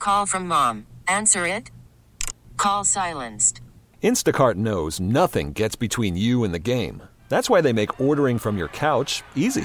Call from mom. Answer it. Call silenced. Instacart knows nothing gets between you and the game. That's why they make ordering from your couch easy.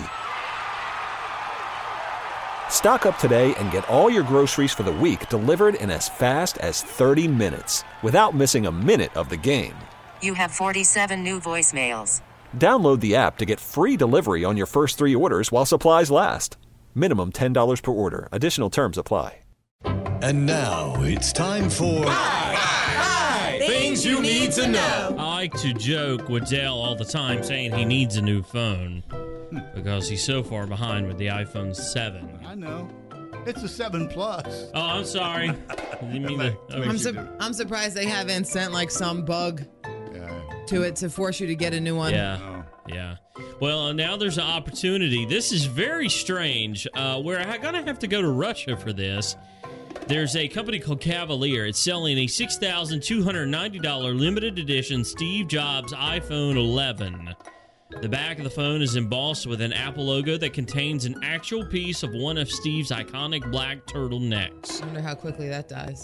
Stock up today and get all your groceries for the week delivered in as fast as 30 minutes without missing a minute of the game. You have 47 new voicemails. Download the app to get free delivery on your first 3 orders while supplies last. Minimum $10 per order. Additional terms apply. And now it's time for Things you need to know. I like to joke with Dale all the time saying he needs a new phone because he's so far behind with the iPhone 7. I know. It's a 7 Plus. Oh, I'm sorry. Didn't mean to- I'm surprised they haven't sent like some bug to it to force you to get a new one. Yeah. Well, now there's an opportunity. This is very strange. We're going to have to go to Russia for this. There's a company called Cavalier. It's selling a $6,290 limited edition Steve Jobs iPhone 11. The back of the phone is embossed with an Apple logo that contains an actual piece of one of Steve's iconic black turtlenecks. I wonder how quickly that dies.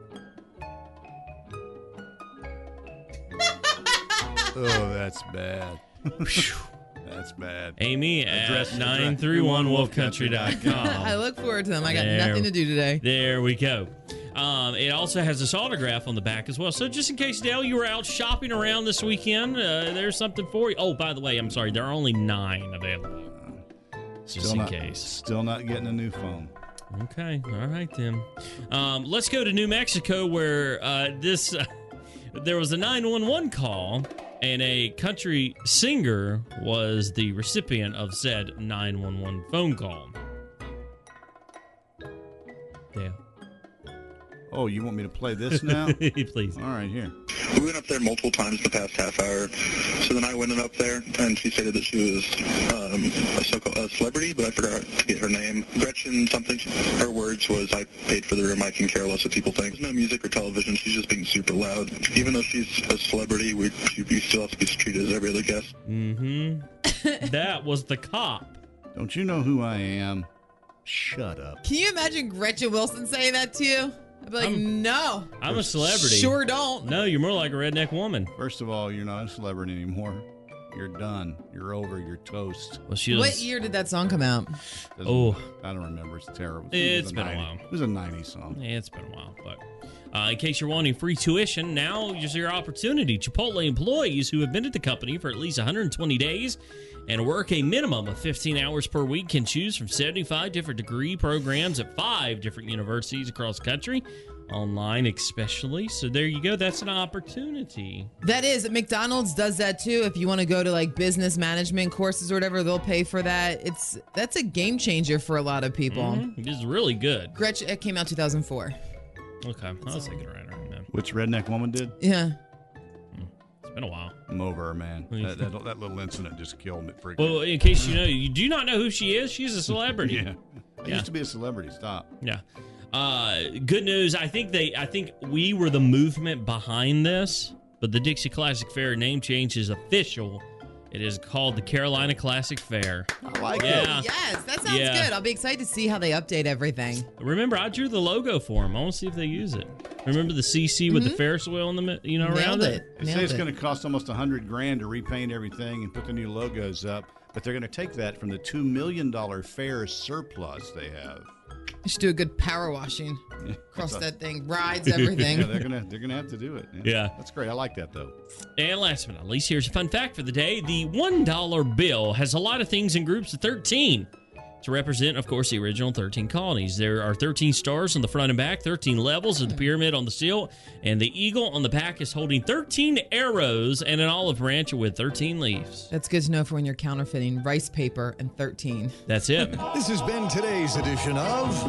Oh, that's bad. That's bad. Amy at 931wolfcountry.com. I look forward to them. I got nothing to do today. There we go. It also has this autograph on the back as well. So just in case, Dale, you were out shopping around this weekend, there's something for you. Oh, by the way, I'm sorry. There are only 9 available. Just in case. Still not getting a new phone. Okay. All right, then. Let's go to New Mexico where there was a 911 call, and a country singer was the recipient of said 911 phone call. Yeah. Oh, you want me to play this now? Please. All right, here. We went up there multiple times the past half hour. So then I went up there, and she stated that she was a celebrity, but I forgot to get her name. Gretchen something. Her words was, "I paid for the room. I can care less what people think." There's no music or television. She's just being super loud. Even though she's a celebrity, we still have to be treated as every other guest. Mm-hmm. That was the cop. Don't you know who I am? Shut up. Can you imagine Gretchen Wilson saying that to you? I'd be like, no. I'm a celebrity. Sure don't. No, you're more like a redneck woman. First of all, you're not a celebrity anymore. You're done. You're over. You're toast. Well, what year did that song come out? I don't remember. It's terrible. It's been a while. It was a 90s song. Yeah, it's been a while. But in case you're wanting free tuition, now is your opportunity. Chipotle employees who have been at the company for at least 120 days and work a minimum of 15 hours per week can choose from 75 different degree programs at 5 different universities across the country, online especially. So there you go. That's an opportunity. That is. McDonald's does that too. If you want to go to like business management courses or whatever, they'll pay for that. That's a game changer for a lot of people. Mm-hmm. It's really good. Gretchen, it came out 2004. Okay. I was thinking right now. Which redneck woman did? Yeah. It's been a while. I'm over her, man. That little incident just killed me. Well, in case you do not know who she is, she's a celebrity. Yeah. I used to be a celebrity. Stop. Yeah. Good news. I think we were the movement behind this, but the Dixie Classic Fair name change is official. It is called the Carolina Classic Fair. I like it. Yes, that sounds good. I'll be excited to see how they update everything. Remember, I drew the logo for them. I want to see if they use it. Remember the CC with the Ferris wheel in the around it? They say it's going to cost almost $100,000 to repaint everything and put the new logos up, but they're going to take that from the $2 million fair surplus they have. You should do a good power washing across that thing. Rides, everything. Yeah, they're gonna have to do it. Yeah. That's great. I like that, though. And last but not least, here's a fun fact for the day. The $1 bill has a lot of things in groups of 13 to represent, of course, the original 13 colonies. There are 13 stars on the front and back, 13 levels of the pyramid on the seal, and the eagle on the back is holding 13 arrows and an olive branch with 13 leaves. That's good to know for when you're counterfeiting rice paper and 13. That's it. This has been today's edition of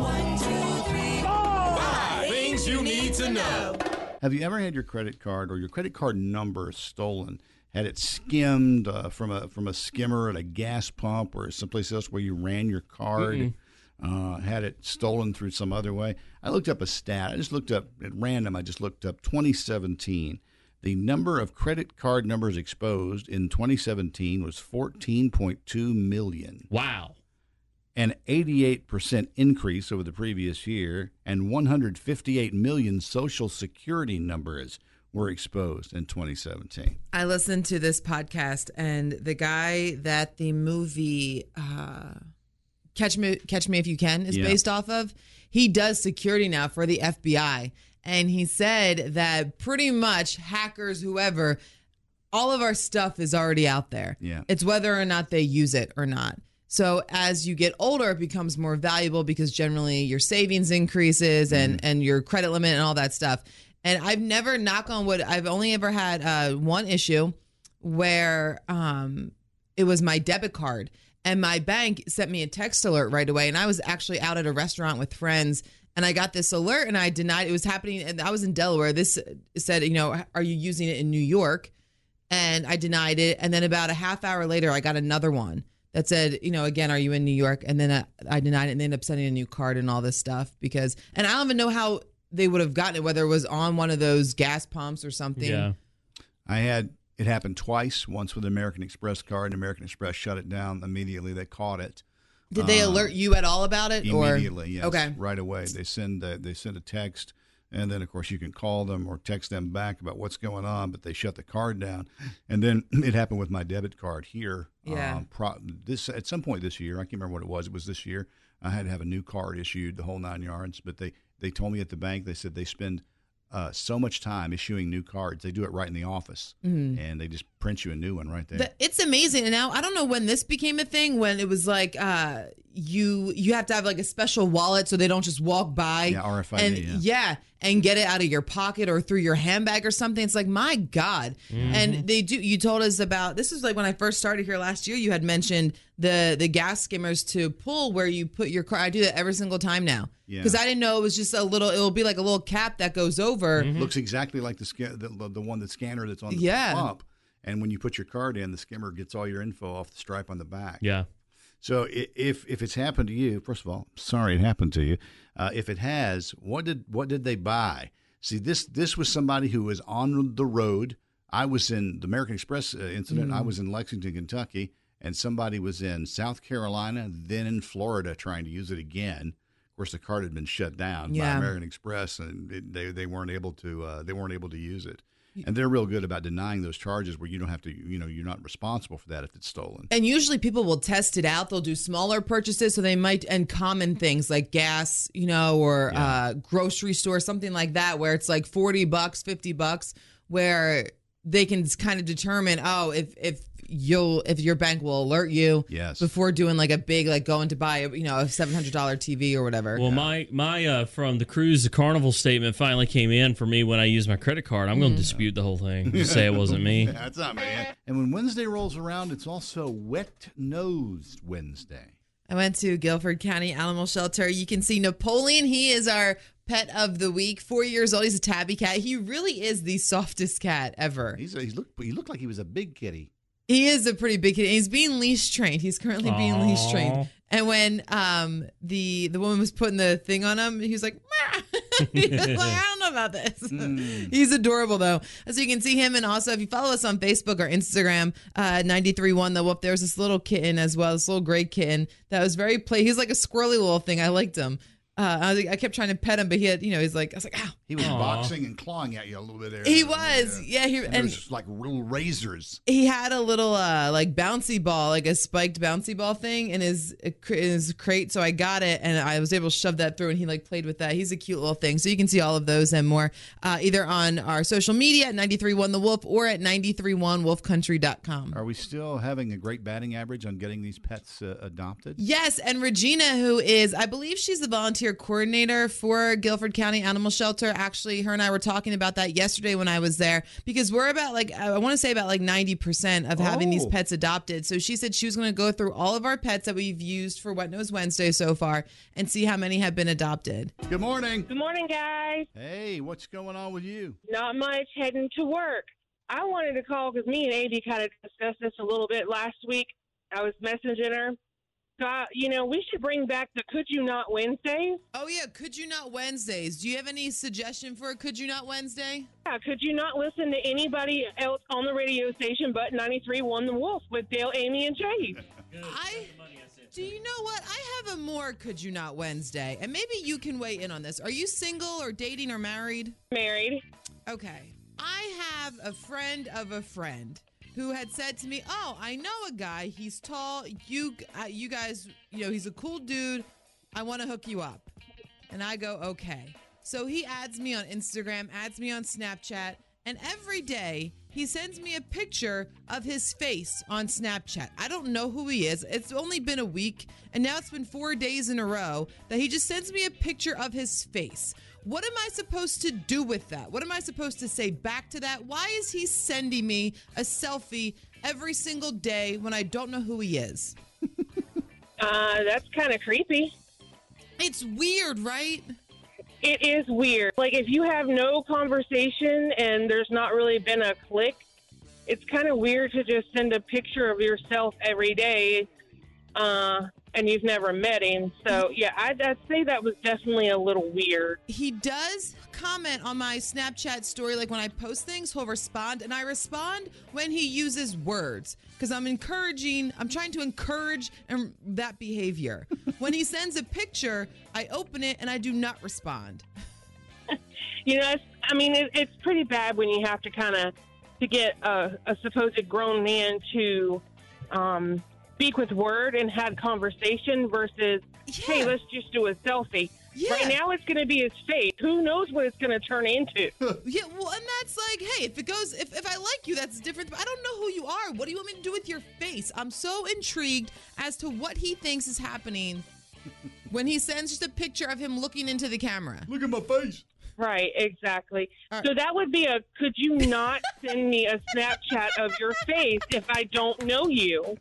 5 Things You Need to Know. Have you ever had your credit card or your credit card number stolen? Had it skimmed from a skimmer at a gas pump or someplace else where you ran your card? Had it stolen through some other way? I looked up a stat. I just looked up at random. I just looked up 2017. The number of credit card numbers exposed in 2017 was 14.2 million. Wow. an 88% increase over the previous year, and 158 million Social Security numbers were exposed in 2017. I listened to this podcast, and the guy that the movie Catch Me If You Can is based off of, he does security now for the FBI. And he said that pretty much hackers, whoever, all of our stuff is already out there. Yeah. It's whether or not they use it or not. So as you get older, it becomes more valuable because generally your savings increases and your credit limit and all that stuff. And I've never, knock on wood, I've only ever had one issue where it was my debit card. And my bank sent me a text alert right away. And I was actually out at a restaurant with friends. And I got this alert and I denied it was happening. And I was in Delaware. This said, are you using it in New York? And I denied it. And then about a half hour later, I got another one that said, again, are you in New York? And then I denied it and they ended up sending a new card and all this stuff and I don't even know how they would have gotten it, whether it was on one of those gas pumps or something. Yeah. It happened twice, once with an American Express card, and American Express shut it down immediately. They caught it. Did they alert you at all about it? Immediately, yes. Okay. Right away. They send a text, and then, of course, you can call them or text them back about what's going on, but they shut the card down. And then it happened with my debit card here. Yeah. At some point this year, I can't remember what it was. It was this year. I had to have a new card issued, the whole 9 yards. But they told me at the bank, they said they spend so much time issuing new cards. They do it right in the office, and they just print you a new one right there. It's amazing. And now I don't know when this became a thing, when it was like you have to have like a special wallet so they don't just walk by. Yeah, RFID. And get it out of your pocket or through your handbag or something. It's like, my God. And they do. You told us about, this is like when I first started here last year, you had mentioned the gas skimmers to pull where you put your card. I do that every single time now. Because I didn't know it was just it will be like a little cap that goes over. Looks exactly like the one, the scanner that's on the pump. And when you put your card in, the skimmer gets all your info off the stripe on the back. Yeah. So if it's happened to you, first of all, sorry it happened to you. If it has, what did they buy? See, this was somebody who was on the road. I was in the American Express incident. I was in Lexington, Kentucky, and somebody was in South Carolina, then in Florida trying to use it again. Of course, the card had been shut down by American Express, and they weren't able to use it. And they're real good about denying those charges where you don't have to, you're not responsible for that if it's stolen. And usually people will test it out. They'll do smaller purchases, so they might, and common things like gas, or grocery store, something like that, where it's like $40, $50, where they can kind of determine, if your bank will alert you before doing like a big, like going to buy a $700 TV or whatever. Well, my from the cruise to Carnival statement finally came in for me when I used my credit card. I'm going to dispute the whole thing. Just say it wasn't me. That's not me. And when Wednesday rolls around, it's also Wet-Nosed Wednesday. I went to Guilford County Animal Shelter. You can see Napoleon. He is our pet of the week. 4 years old. He's a tabby cat. He really is the softest cat ever. He looked like he was a big kitty. He is a pretty big kid. He's being leash trained. He's currently being leash trained. And when the woman was putting the thing on him, he was like, he was like, I don't know about this. He's adorable, though. So you can see him. And also, if you follow us on Facebook or Instagram, 93.1 The Wolf, there's this little kitten as well, this little gray kitten that was very He's like a squirrely little thing. I liked him. I kept trying to pet him, but he had, he's like, I was like, ow. He was boxing and clawing at you a little bit there. He was, yeah. And there was just like little razors. He had a little like bouncy ball, like a spiked bouncy ball thing in his crate. So I got it and I was able to shove that through, and he like played with that. He's a cute little thing. So you can see all of those and more either on our social media at 93.1 The Wolf or at 93.1wolfcountry.com. Are we still having a great batting average on getting these pets adopted? Yes, and Regina, who is, I believe she's the volunteer coordinator for Guilford County Animal Shelter. Actually, her and I were talking about that yesterday when I was there, because we're about I want to say about 90% of having these pets adopted. So she said she was going to go through all of our pets that we've used for Wet Nose Wednesday so far and see how many have been adopted. Good morning. Good morning, guys. Hey, what's going on with you? Not much, heading to work. I wanted to call because me and Amy kind of discussed this a little bit last week. I was messaging her. We should bring back the Could You Not Wednesdays. Oh, yeah, Could You Not Wednesdays. Do you have any suggestion for a Could You Not Wednesday? Yeah, could you not listen to anybody else on the radio station but 93.1 The Wolf with Dale, Amy, and Chase? Do you know what? I have a more Could You Not Wednesday, and maybe you can weigh in on this. Are you single or dating or married? Married. Okay. I have a friend of a friend who had said to me, "Oh, I know a guy. He's tall. You guys, he's a cool dude. I want to hook you up." And I go, "Okay." So he adds me on Instagram, adds me on Snapchat, and every day he sends me a picture of his face on Snapchat. I don't know who he is. It's only been a week, and now it's been 4 days in a row that he just sends me a picture of his face. What am I supposed to do with that? What am I supposed to say back to that? Why is he sending me a selfie every single day when I don't know who he is? That's kind of creepy. It's weird, right? It is weird. Like, if you have no conversation and there's not really been a click, it's kind of weird to just send a picture of yourself every day, and you've never met him. So, yeah, I'd say that was definitely a little weird. He does comment on my Snapchat story. Like, when I post things, he'll respond, and I respond when he uses words, because I'm trying to encourage that behavior. When he sends a picture, I open it, and I do not respond. It's pretty bad when you have to to get a supposed grown man to speak with word and have conversation versus, hey, let's just do a selfie. Yeah. Right now it's going to be his face. Who knows what it's going to turn into? Yeah, well, and that's like, hey, if I like you, that's different. But I don't know who you are. What do you want me to do with your face? I'm so intrigued as to what he thinks is happening when he sends just a picture of him looking into the camera. Look at my face. Right, exactly. So that would be could you not send me a Snapchat of your face if I don't know you?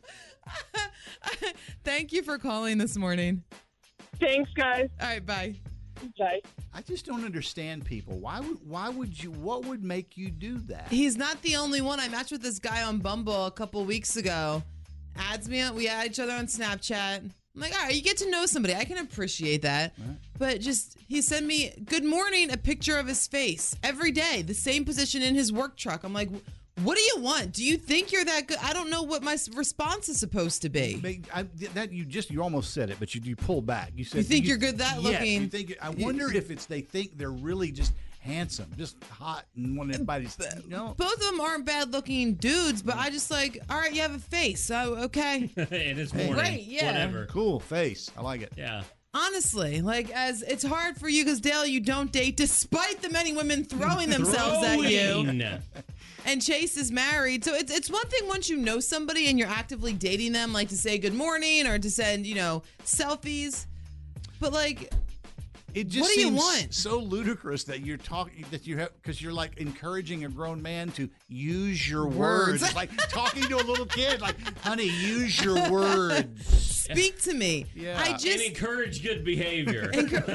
Thank you for calling this morning. Thanks, guys. All right, bye. Bye. I just don't understand people. Why would you? What would make you do that? He's not the only one. I matched with this guy on Bumble a couple weeks ago. Adds me on. We add each other on Snapchat. I'm like, all right, you get to know somebody. I can appreciate that. Right. But he sent me, good morning, a picture of his face every day, the same position in his work truck. I'm like, what do you want? Do you think you're that good? I don't know what my response is supposed to be. You almost said it, but you pulled back. You said you think you're good that looking. You think. I wonder if they think they're really just handsome, just hot, and want everybody's. Both of them aren't bad looking dudes, but I just like, all right, you have a face, so okay. And it's morning. Great, yeah. Whatever. Cool face. I like it. Yeah. Honestly, as it's hard for you because, Dale, you don't date despite the many women throwing themselves at you. And Chase is married. So it's one thing once you know somebody and you're actively dating them, like to say good morning or to send, selfies. But it just what do you seems want? So ludicrous that you're talking because you're like encouraging a grown man to use your words. It's like talking to a little kid, like, honey, use your words. Speak to me. Yeah. And encourage good behavior.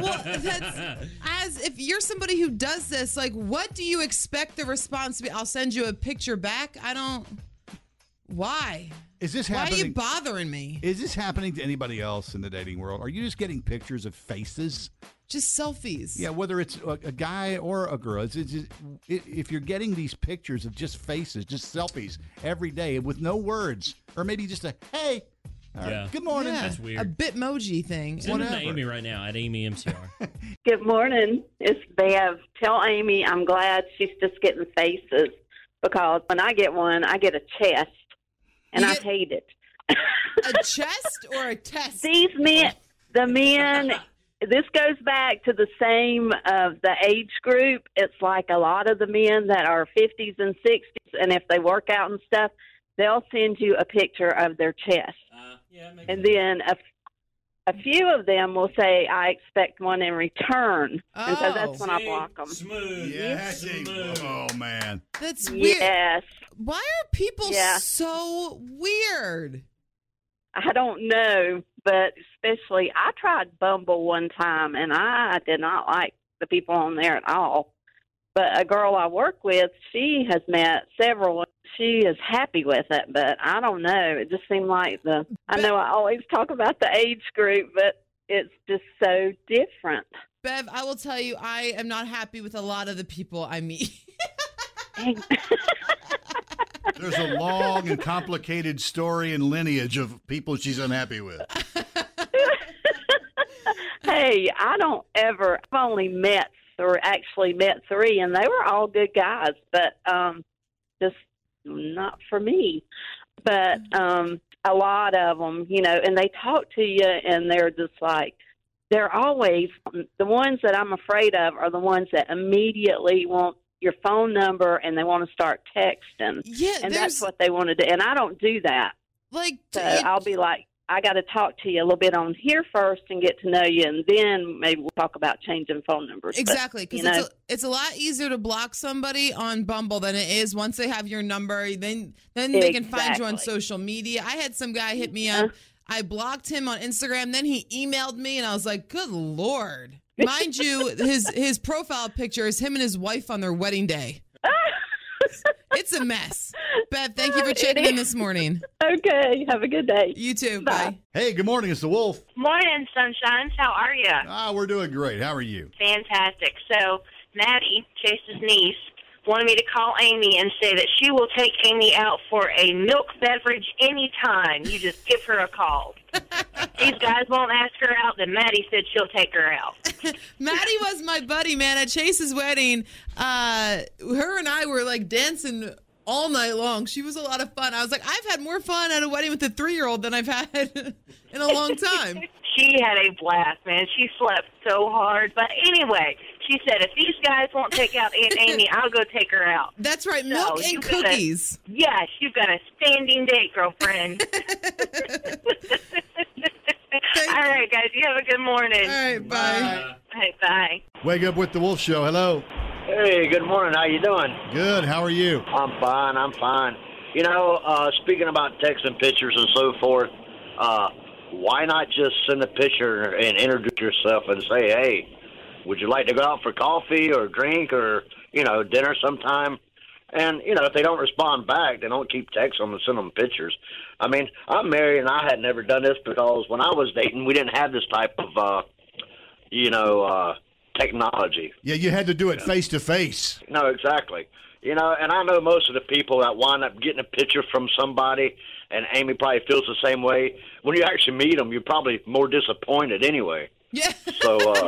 If you're somebody who does this, what do you expect the response to be? I'll send you a picture back. Why? Is this happening? Why are you bothering me? Is this happening to anybody else in the dating world? Are you just getting pictures of faces? Just selfies. Yeah, whether it's a guy or a girl. If you're getting these pictures of just faces, just selfies every day with no words, or maybe just a, hey, yeah. Good morning. Yeah, that's weird. A Bitmoji thing. Send it to Amy right now at Amy MCR. Good morning. It's Bev. Tell Amy I'm glad she's just getting faces because when I get one, I get a chest, and I hate it. A chest or a test? These men, this goes back to the same of the age group. It's like a lot of the men that are 50s and 60s, and if they work out and stuff, they'll send you a picture of their chest. And then a few of them will say, I expect one in return. Oh, and so that's when I block them. Smooth. Yeah, smooth. Oh, man. That's weird. Yes. Why are people so weird? I don't know, but especially I tried Bumble one time, and I did not like the people on there at all. But a girl I work with, she has met several. She is happy with it, but I don't know. It just seemed like I know I always talk about the age group, but it's just so different. Bev, I will tell you, I am not happy with a lot of the people I meet. There's a long and complicated story and lineage of people she's unhappy with. Hey, I've only met three, and they were all good guys, but just not for me. But a lot of them, and they talk to you, and they're just like, they're always, the ones that I'm afraid of are the ones that immediately want your phone number and they want to start texting. Yeah, and that's what they want to do. And I don't do that. So I'll be like, I got to talk to you a little bit on here first and get to know you, and then maybe we'll talk about changing phone numbers. Exactly, because it's a lot easier to block somebody on Bumble than it is once they have your number. Then they can find you on social media. I had some guy hit me up. I blocked him on Instagram. Then he emailed me, and I was like, good Lord. Mind you, his profile picture is him and his wife on their wedding day. It's a mess. Bev, thank you for checking in this morning. Okay, have a good day. You too. Bye. Hey, good morning. It's the Wolf. Morning, sunshines. How are you? We're doing great. How are you? Fantastic. So, Maddie, Chase's niece, wanted me to call Amy and say that she will take Amy out for a milk beverage anytime. You just give her a call. These guys won't ask her out, then Maddie said she'll take her out. Maddie was my buddy, man, at Chase's wedding. Her and I were like dancing all night long. She was a lot of fun. I was like, I've had more fun at a wedding with a 3-year-old than I've had in a long time. She had a blast, man. She slept so hard. But anyway, she said, if these guys won't take out Aunt Amy, I'll go take her out. That's right, milk and cookies. Yes, you've got a standing date, girlfriend. All right, guys, you have a good morning. All right, bye. Hey, bye. Wake up with the Wolf Show. Hello. Hey, good morning. How you doing? Good. How are you? I'm fine. Speaking about texting pictures and so forth, why not just send a picture and introduce yourself and say, hey, would you like to go out for coffee or drink or, dinner sometime? And, if they don't respond back, they don't keep texting them and send them pictures. I mean, I'm married and I had never done this because when I was dating, we didn't have this type of, technology. Yeah, you had to do it face to face. No, exactly. And I know most of the people that wind up getting a picture from somebody, and Amy probably feels the same way. When you actually meet them, you're probably more disappointed anyway. Yeah. So,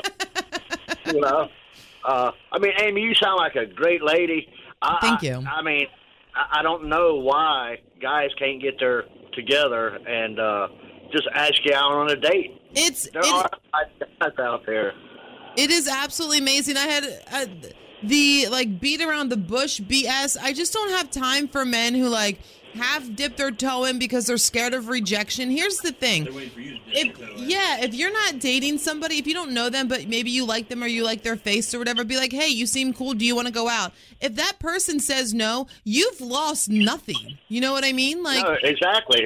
Amy, you sound like a great lady. Thank you. I mean, I don't know why guys can't get together and just ask you out on a date. There are guys out there. It is absolutely amazing. I had the beat around the bush BS. I just don't have time for men who half dip their toe in because they're scared of rejection. Here's the thing. They're waiting for you to dip your toe in. Yeah, if you're not dating somebody, if you don't know them, but maybe you like them or you like their face or whatever, be like, hey, you seem cool. Do you want to go out? If that person says no, you've lost nothing. You know what I mean? No, exactly.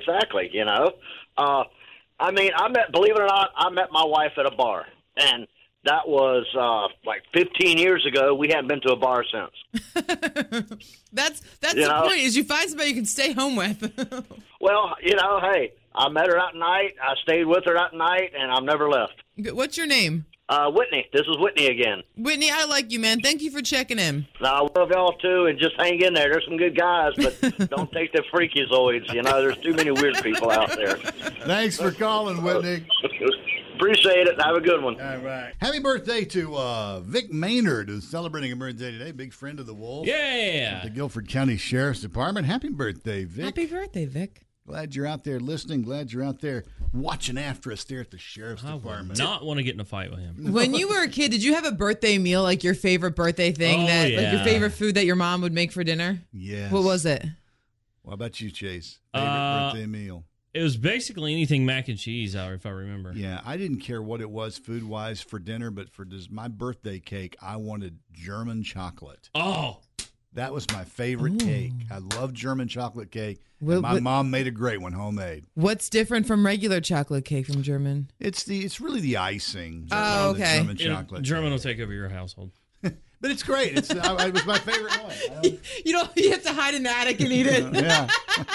Believe it or not, I met my wife at a bar. And that was 15 years ago. We hadn't been to a bar since. That's the point, is you find somebody you can stay home with. Well, hey, I met her that night. I stayed with her that night, and I've never left. What's your name? Whitney. This is Whitney again. Whitney, I like you, man. Thank you for checking in. I love y'all, too, and just hang in there. There's some good guys, but don't take the freakazoids. There's too many weird people out there. Thanks for calling, Whitney. Appreciate it. Have a good one. All right. Happy birthday to Vic Maynard, who's celebrating a birthday today. Big friend of the Wolf. Yeah. The Guilford County Sheriff's Department. Happy birthday, Vic. Happy birthday, Vic. Glad you're out there listening. Glad you're out there watching after us there at the Sheriff's Department. Not want to get in a fight with him. When you were a kid, did you have a birthday meal, like your favorite birthday thing, your favorite food that your mom would make for dinner? Yes. What was it? What about you, Chase? Favorite birthday meal? It was basically anything mac and cheese, if I remember. Yeah, I didn't care what it was food-wise for dinner, but for my birthday cake, I wanted German chocolate. Oh. That was my favorite cake. I love German chocolate cake. My mom made a great one, homemade. What's different from regular chocolate cake from German? It's really the icing. Oh, okay. German chocolate. German will take over your household. But it's great. It was my favorite one. You have to hide in the attic and eat it. Yeah.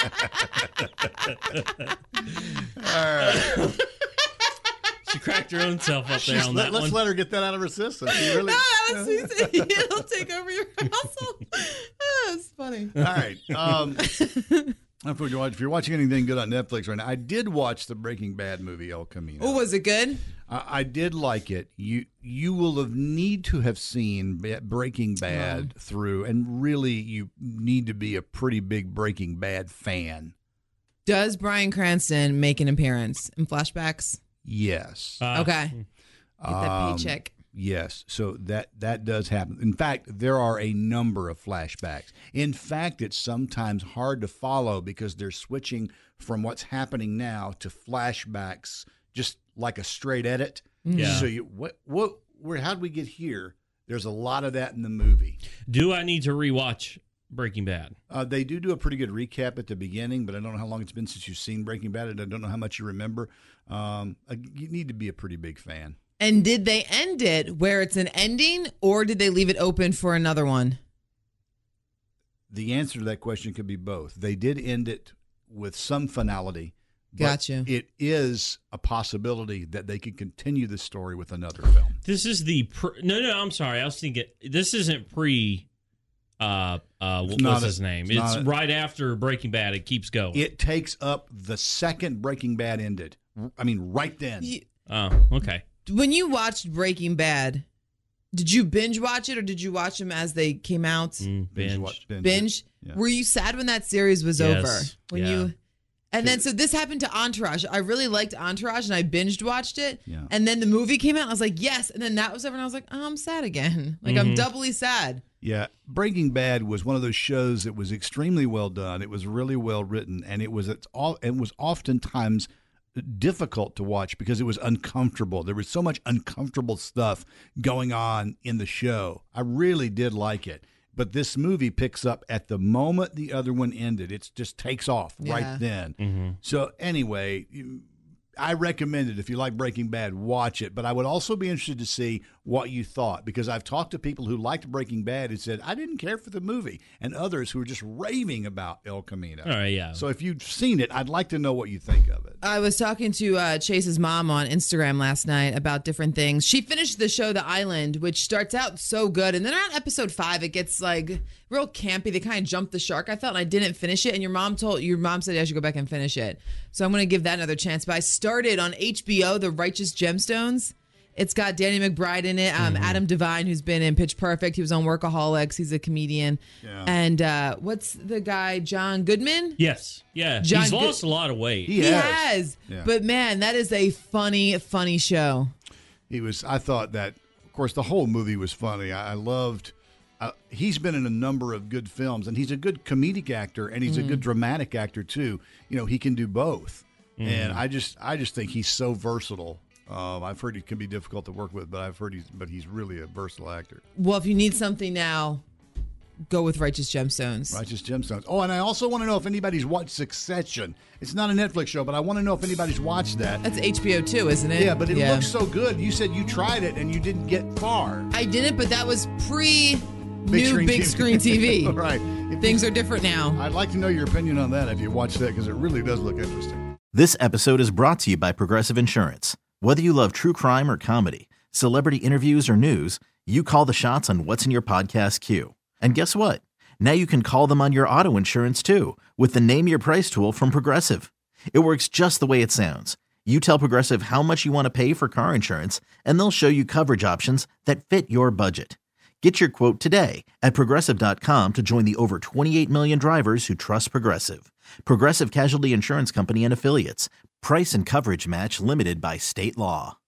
All right. She cracked her own self up there on that one. Let's let her get that out of her system. She really... No, it'll take over your household. That's funny. All right. If you're watching anything good on Netflix right now, I did watch the Breaking Bad movie El Camino. Oh, was it good? I did like it. You will need to have seen Breaking Bad through, and really you need to be a pretty big Breaking Bad fan. Does Bryan Cranston make an appearance in flashbacks? Yes. Okay. Get that paycheck. Yes, so that does happen. In fact, there are a number of flashbacks. In fact, it's sometimes hard to follow because they're switching from what's happening now to flashbacks, just like a straight edit. Yeah. So how'd we get here? There's a lot of that in the movie. Do I need to rewatch Breaking Bad? They do a pretty good recap at the beginning, but I don't know how long it's been since you've seen Breaking Bad. I don't know how much you remember. You need to be a pretty big fan. And did they end it where it's an ending, or did they leave it open for another one? The answer to that question could be both. They did end it with some finality. Gotcha. It is a possibility that they could continue the story with another film. This is the no. I'm sorry. I was thinking this isn't pre. What's his name? It's right after Breaking Bad. It keeps going. It takes up the second Breaking Bad ended. I mean, right then. Oh, okay. When you watched Breaking Bad, did you binge watch it or did you watch them as they came out? Binge. Yeah. Were you sad when that series was over? Then so this happened to Entourage. I really liked Entourage and I binged watched it. Yeah. And then the movie came out and I was like, yes. And then that was over and I was like, oh, I'm sad again. Like I'm doubly sad. Yeah. Breaking Bad was one of those shows that was extremely well done. It was really well written, and it was oftentimes difficult to watch because it was uncomfortable. There was so much uncomfortable stuff going on in the show. I really did like it. But this movie picks up at the moment the other one ended. It just takes off right then. Mm-hmm. So anyway, I recommend it. If you like Breaking Bad, watch it. But I would also be interested to see what you thought, because I've talked to people who liked Breaking Bad who said, I didn't care for the movie, and others who were just raving about El Camino. All right, yeah. So if you've seen it, I'd like to know what you think of it. I was talking to Chase's mom on Instagram last night about different things. She finished the show The Island, which starts out so good. And then around episode 5, it gets like real campy. They kind of jumped the shark, I felt, and I didn't finish it. And your mom said I should go back and finish it. So I'm going to give that another chance. But I started on HBO, The Righteous Gemstones. It's got Danny McBride in it. Adam Devine, who's been in Pitch Perfect. He was on Workaholics. He's a comedian. Yeah. And what's the guy, John Goodman? Yes. Yeah. He's lost a lot of weight. He has. Yeah. But, man, that is a funny, funny show. I thought that, of course, the whole movie was funny. I loved... he's been in a number of good films, and he's a good comedic actor, and he's a good dramatic actor, too. You know, he can do both. And I just think he's so versatile. I've heard he can be difficult to work with, but he's really a versatile actor. Well, if you need something now, go with Righteous Gemstones. Righteous Gemstones. Oh, and I also want to know if anybody's watched Succession. It's not a Netflix show, but I want to know if anybody's watched that. That's HBO too, isn't it? Yeah, but it looks so good. You said you tried it and you didn't get far. I didn't, but that was pre big screen TV. Right. Things are different now. I'd like to know your opinion on that if you watch that, because it really does look interesting. This episode is brought to you by Progressive Insurance. Whether you love true crime or comedy, celebrity interviews or news, you call the shots on what's in your podcast queue. And guess what? Now you can call them on your auto insurance too, with the Name Your Price tool from Progressive. It works just the way it sounds. You tell Progressive how much you want to pay for car insurance, and they'll show you coverage options that fit your budget. Get your quote today at Progressive.com to join the over 28 million drivers who trust Progressive. Progressive Casualty Insurance Company and Affiliates. Price and coverage match limited by state law.